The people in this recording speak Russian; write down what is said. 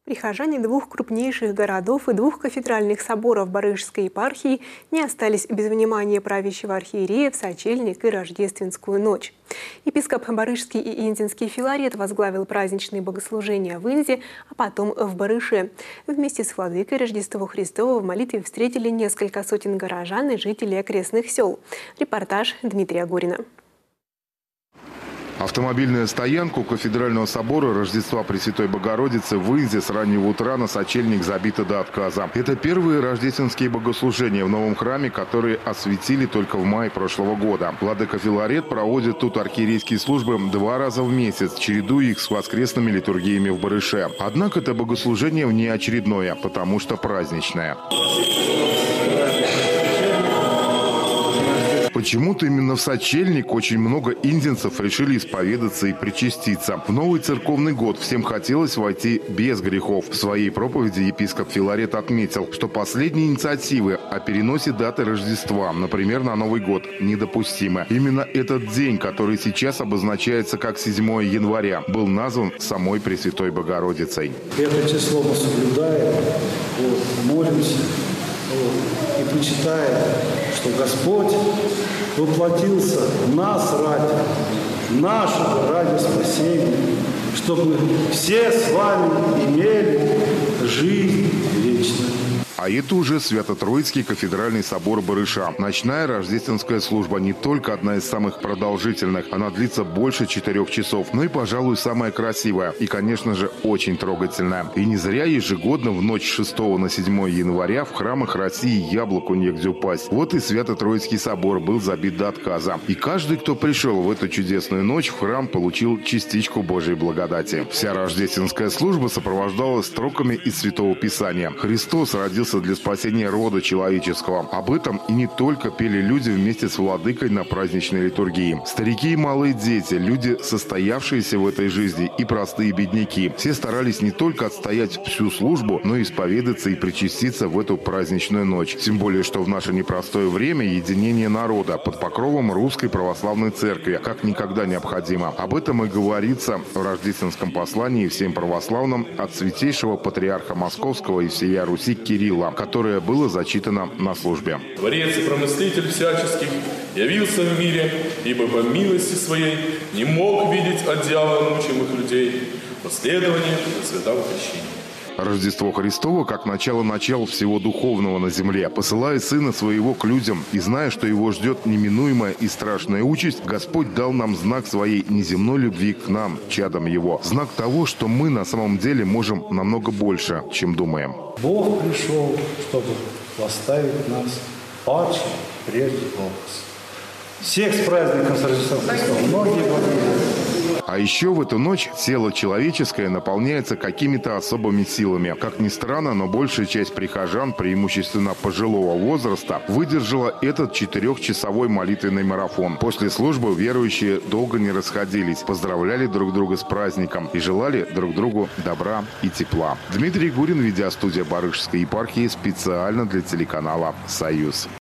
Прихожане двух крупнейших городов и двух кафедральных соборов Барыжской епархии не остались без внимания правящего архиерея в сочельник и рождественскую ночь. Епископ Барыжский и Инзинский Филарет возглавил праздничные богослужения в Инзе, а потом в Барыше. Вместе с владыкой Рождество Христово в молитве встретили несколько сотен горожан и жителей окрестных сел. Репортаж Дмитрия Гурина. Автомобильная стоянка у кафедрального собора Рождества Пресвятой Богородицы в Инзе с раннего утра на сочельник забита до отказа. Это первые рождественские богослужения в новом храме, которые осветили только в мае прошлого года. Владыка Филарет проводит тут архиерейские службы 2 раза в месяц, чередуя их с воскресными литургиями в Барыше. Однако это богослужение внеочередное, потому что праздничное. Почему-то именно в сочельник очень много инзинцев решили исповедаться и причаститься. В новый церковный год всем хотелось войти без грехов. В своей проповеди епископ Филарет отметил, что последние инициативы о переносе даты Рождества, например, на Новый год, недопустимы. Именно этот день, который сейчас обозначается как 7 января, был назван самой Пресвятой Богородицей. Это число мы соблюдаем, молимся и почитаем, что Господь воплотился нас нашего ради спасения, чтобы все с вами имели жизнь вечную. А это уже Свято-Троицкий кафедральный собор Барыша. Ночная рождественская служба не только одна из самых продолжительных, она длится больше 4 часов, но и, пожалуй, самая красивая и, конечно же, очень трогательная. И не зря ежегодно в ночь с 6 на 7 января в храмах России яблоку негде упасть. Вот и Свято-Троицкий собор был забит до отказа. И каждый, кто пришел в эту чудесную ночь в храм, получил частичку Божьей благодати. Вся рождественская служба сопровождалась строками из Святого Писания. Христос родился для спасения рода человеческого. Об этом и не только пели люди вместе с владыкой на праздничной литургии. Старики и малые дети, люди, состоявшиеся в этой жизни, и простые бедняки. Все старались не только отстоять всю службу, но и исповедаться и причаститься в эту праздничную ночь. Тем более, что в наше непростое время единение народа под покровом Русской Православной Церкви как никогда необходимо. Об этом и говорится в рождественском послании всем православным от святейшего патриарха Московского и всея Руси Кирилла, которое было зачитано на службе. Творец и промыслитель всяческих явился в мире, ибо по милости своей не мог видеть от дьявола мучимых людей последование святого крещения. Рождество Христово как начало всего духовного на земле. Посылая Сына Своего к людям и зная, что его ждет неминуемая и страшная участь, Господь дал нам знак своей неземной любви к нам, чадам Его. Знак того, что мы на самом деле можем намного больше, чем думаем. Бог пришел, чтобы поставить нас паче прежде Бога. Всех с праздником с Рождеством Христовым. Многие благодарят. А еще в эту ночь тело человеческое наполняется какими-то особыми силами. Как ни странно, но большая часть прихожан, преимущественно пожилого возраста, выдержала этот 4-часовой молитвенный марафон. После службы верующие долго не расходились, поздравляли друг друга с праздником и желали друг другу добра и тепла. Дмитрий Гурин, видеостудия Барыжской епархии, специально для телеканала «Союз».